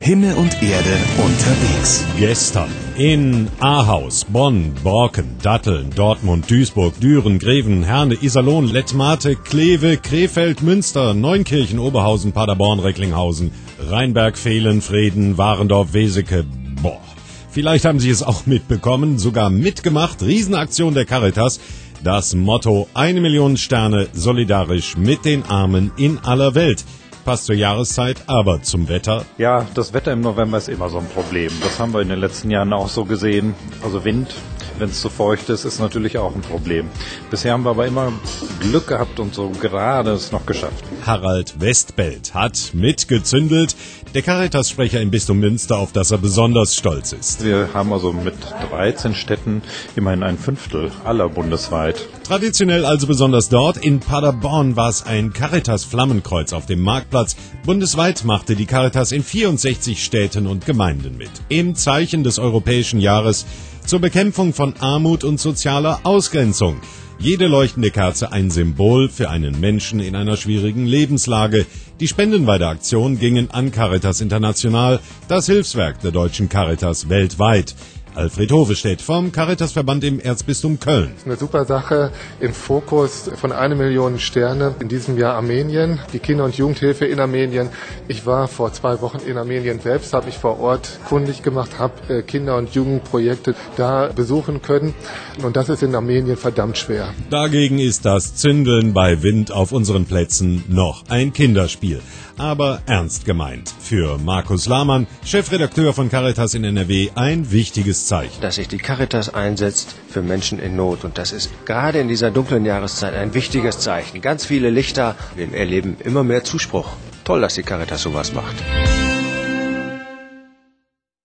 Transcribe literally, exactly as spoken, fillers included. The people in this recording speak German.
Himmel und Erde unterwegs. Gestern in Ahaus, Bonn, Borken, Datteln, Dortmund, Duisburg, Düren, Greven, Herne, Iserlohn, Lettmate, Kleve, Krefeld, Münster, Neunkirchen, Oberhausen, Paderborn, Recklinghausen, Rheinberg, Vehlen, Vreden, Warendorf, Weseke. Boah, vielleicht haben Sie es auch mitbekommen, sogar mitgemacht. Riesenaktion der Caritas. Das Motto: eine Million Sterne, solidarisch mit den Armen in aller Welt. Passt zur Jahreszeit, aber zum Wetter. Ja, das Wetter im November ist immer so ein Problem. Das haben wir in den letzten Jahren auch so gesehen. Also Wind, wenn es zu feucht ist, ist natürlich auch ein Problem. Bisher haben wir aber immer Glück gehabt und so gerade es noch geschafft. Harald Westbelt hat mitgezündelt. Der Caritas-Sprecher im Bistum Münster, auf das er besonders stolz ist. Wir haben also mit dreizehn Städten immerhin ein Fünftel aller bundesweit. Traditionell also besonders dort. In Paderborn war es ein Caritas-Flammenkreuz auf dem Marktplatz. Bundesweit machte die Caritas in vierundsechzig Städten und Gemeinden mit. Im Zeichen des Europäischen Jahres zur Bekämpfung von Armut und sozialer Ausgrenzung. Jede leuchtende Kerze ein Symbol für einen Menschen in einer schwierigen Lebenslage. Die Spenden bei der Aktion gingen an Caritas International, das Hilfswerk der deutschen Caritas weltweit. Alfred Hovestedt vom Caritasverband im Erzbistum Köln. Das ist eine super Sache im Fokus von eine Million Sterne. In diesem Jahr Armenien, die Kinder- und Jugendhilfe in Armenien. Ich war vor zwei Wochen in Armenien selbst, habe mich vor Ort kundig gemacht, habe Kinder- und Jugendprojekte da besuchen können. Und das ist in Armenien verdammt schwer. Dagegen ist das Zündeln bei Wind auf unseren Plätzen noch ein Kinderspiel. Aber ernst gemeint. Für Markus Lahmann, Chefredakteur von Caritas in N R W, ein wichtiges Zeichen. Dass sich die Caritas einsetzt für Menschen in Not. Und das ist gerade in dieser dunklen Jahreszeit ein wichtiges Zeichen. Ganz viele Lichter. Wir erleben immer mehr Zuspruch. Toll, dass die Caritas sowas macht.